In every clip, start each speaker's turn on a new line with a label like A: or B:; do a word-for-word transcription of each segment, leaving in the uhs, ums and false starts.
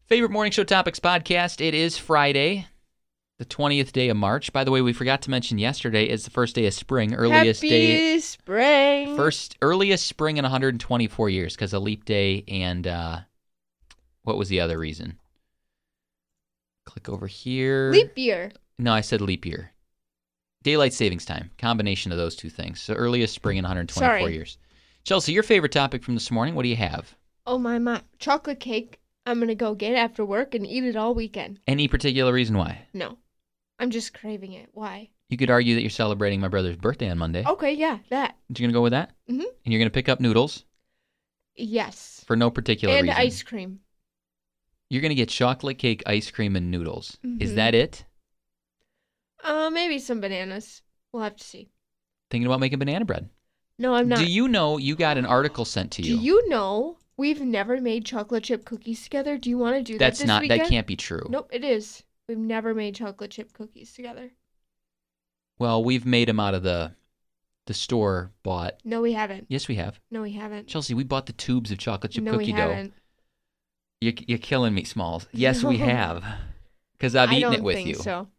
A: Favorite Morning Show Topics podcast. It is Friday, the twentieth day of March. By the way, we forgot to mention yesterday is the first day of spring. Earliest
B: Happy
A: day.
B: spring.
A: First, earliest spring in one hundred twenty-four years because of leap day and uh, what was the other reason? Click over here.
B: Leap year.
A: No, I said leap year. Daylight savings time. Combination of those two things. So earliest spring in one hundred twenty-four
B: Sorry.
A: years. Chelsea, your favorite topic from this morning, what do you have?
B: Oh, my, my. Chocolate cake. I'm going to go get it after work and eat it all weekend.
A: Any particular reason why?
B: No. I'm just craving it. Why?
A: You could argue that you're celebrating my brother's birthday on Monday.
B: Okay, yeah, that.
A: You're going to go with that?
B: Mm-hmm.
A: And you're going to pick up noodles
B: Yes.
A: for no particular
B: And
A: reason?
B: ice cream.
A: You're going to get chocolate cake, ice cream, and noodles. Is
B: Mhm.
A: that it?
B: Uh, maybe some bananas. We'll have to see.
A: Thinking about making banana bread.
B: No, I'm not.
A: Do you know you got an article sent to
B: Do
A: you?
B: you know we've never made chocolate chip cookies together? Do you want to do
A: That's
B: that this
A: not.
B: weekend?
A: That can't be true.
B: Nope, it is. We've never made chocolate chip cookies together.
A: Well, we've made them out of the the store bought.
B: No, we haven't.
A: Yes, we have.
B: No, we haven't.
A: Chelsea, we bought the tubes of chocolate chip
B: no,
A: cookie
B: we
A: dough.
B: haven't.
A: You're, you're killing me, Smalls. Yes, we
B: No.
A: have. Because I've
B: I
A: eaten
B: don't
A: it with
B: think
A: you.
B: so.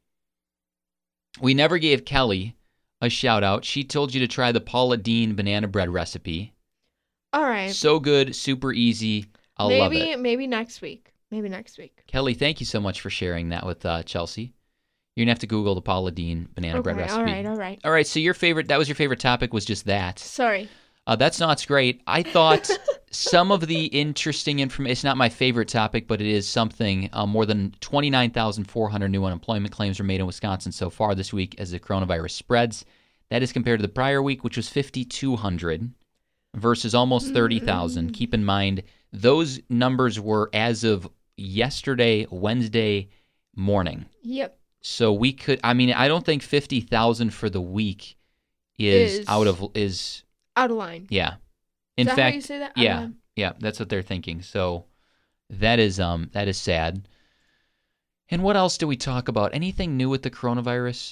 A: We never gave Kelly a shout out. She told you to try the Paula Deen banana bread recipe.
B: All right.
A: So good, super easy. I'll
B: maybe,
A: love it.
B: Maybe next week. Maybe next week.
A: Kelly, thank you so much for sharing that with uh, Chelsea. You're going to have to Google the Paula Deen banana
B: Okay,
A: bread recipe.
B: all right, all right.
A: All right, so your favorite, that was your favorite topic was just that.
B: Sorry.
A: Uh, that's not great. I thought some of the interesting information, it's not my favorite topic, but it is something. Uh, more than twenty-nine thousand four hundred new unemployment claims were made in Wisconsin so far this week as the coronavirus spreads. That is compared to the prior week, which was fifty-two hundred versus almost thirty thousand.
B: Mm.
A: Keep in mind, those numbers were as of yesterday, Wednesday morning.
B: Yep.
A: So we could, I mean, I don't think fifty thousand for the week is,
B: Is-
A: out of, is,
B: Out of line.
A: yeah. In
B: is that
A: fact,
B: how you say that? Out of
A: yeah,
B: line?
A: yeah, that's what they're thinking. So that is, um, that is sad. And what else do we talk about? Anything new with the coronavirus?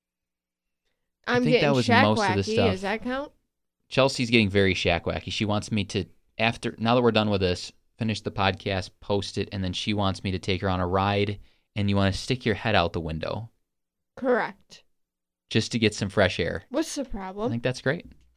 A: I
B: I'm
A: think that
B: getting
A: was
B: shack
A: most of the
B: wacky.
A: stuff.
B: Does that count?
A: Chelsea's getting very shack wacky. She wants me to, after, now that we're done with this, finish the podcast, post it, and then she wants me to take her on a ride, and you want to stick your head out the window
B: Correct.
A: just to get some fresh air.
B: What's the
A: I
B: problem?
A: think that's great.